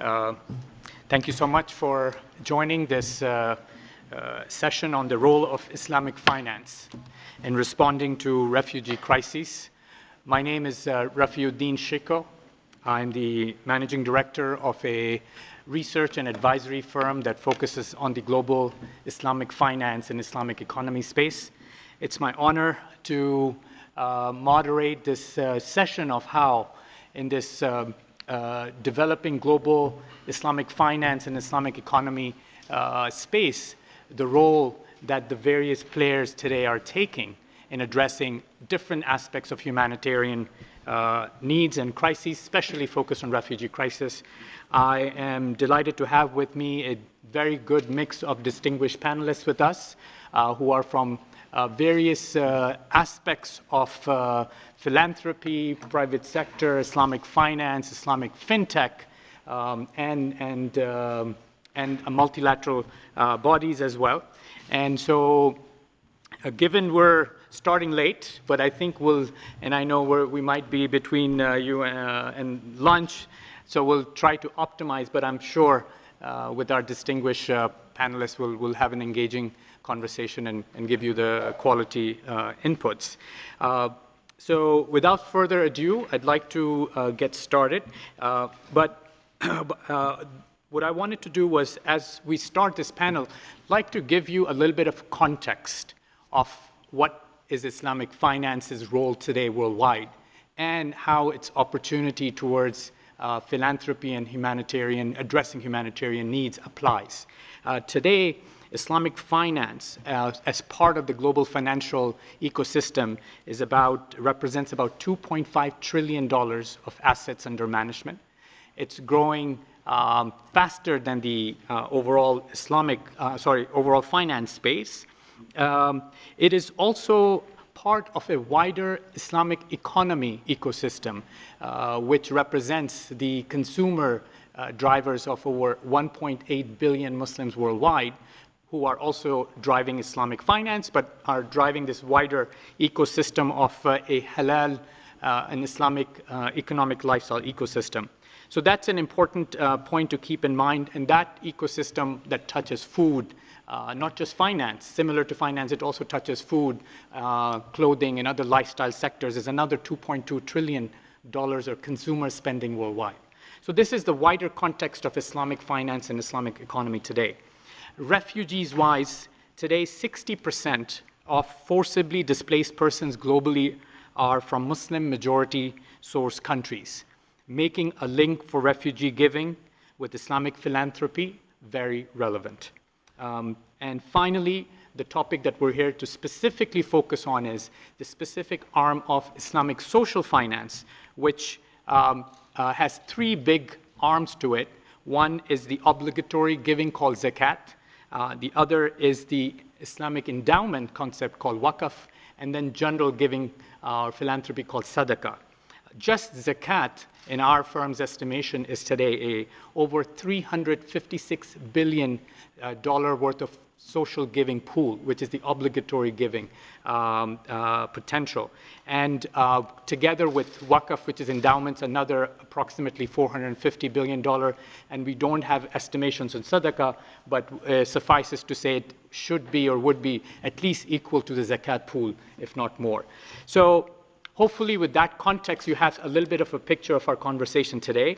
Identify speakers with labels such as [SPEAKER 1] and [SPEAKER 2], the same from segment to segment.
[SPEAKER 1] Uh, Thank you so much for joining this session on the role of Islamic finance in responding to refugee crises. My name is Rafiuddin Shiko. I'm the managing director of a research and advisory firm that focuses on the global Islamic finance and Islamic economy space. It's my honor to moderate this session of how in this developing global Islamic finance and Islamic economy space, the role that the various players today are taking in addressing different aspects of humanitarian needs and crises, especially focused on refugee crisis. I am delighted to have with me a very good mix of distinguished panelists with us who are from various aspects of philanthropy, private sector, Islamic finance, Islamic fintech, and multilateral bodies as well. And so given we're starting late, but I think and I know we might be between you and lunch, so we'll try to optimize, but I'm sure with our distinguished panelists, we'll have an engaging conversation and give you the quality inputs. So without further ado, I'd like to get started. But what I wanted to do was, as we start this panel, I'd like to give you a little bit of context of what is Islamic finance's role today worldwide and how its opportunity towards philanthropy and addressing humanitarian needs applies. Today, Islamic finance, as part of the global financial ecosystem, represents about $2.5 trillion of assets under management. It's growing faster than the overall finance space. It is also part of a wider Islamic economy ecosystem, which represents the consumer drivers of over 1.8 billion Muslims worldwide, who are also driving Islamic finance, but are driving this wider ecosystem of a halal and Islamic economic lifestyle ecosystem. So that's an important point to keep in mind, and that ecosystem that touches food, not just finance, similar to finance, it also touches food, clothing, and other lifestyle sectors, is another $2.2 trillion of consumer spending worldwide. So this is the wider context of Islamic finance and Islamic economy today. Refugees-wise, today 60% of forcibly displaced persons globally are from Muslim majority source countries, making a link for refugee giving with Islamic philanthropy very relevant. And finally, the topic that we're here to specifically focus on is the specific arm of Islamic social finance, which has three big arms to it. One is the obligatory giving called zakat. The other is the Islamic endowment concept called waqf, and then general giving or philanthropy called sadaqah. Just zakat, in our firm's estimation, is today over $356 billion worth of social giving pool, which is the obligatory giving potential. And together with waqf, which is endowments, another approximately $450 billion. And we don't have estimations on sadaqah, but suffices to say it should be or would be at least equal to the zakat pool, if not more. So hopefully with that context, you have a little bit of a picture of our conversation today.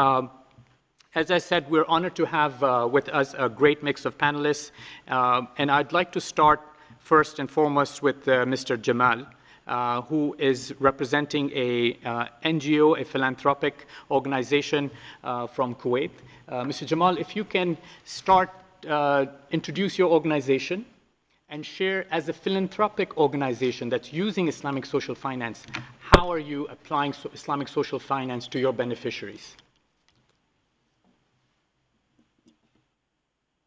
[SPEAKER 1] As I said, we're honored to have with us a great mix of panelists. And I'd like to start first and foremost with Mr. Jamal, who is representing a NGO, a philanthropic organization from Kuwait. Mr. Jamal, if you can start, introduce your organization and share, as a philanthropic organization that's using Islamic social finance, how are you applying Islamic social finance to your beneficiaries?